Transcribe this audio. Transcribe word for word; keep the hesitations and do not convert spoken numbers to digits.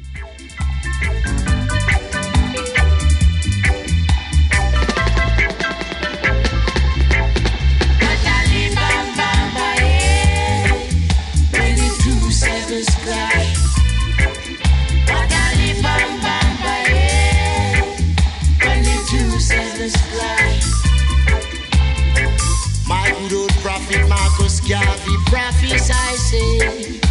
My good old prophet Marcus Garvey prophesied, say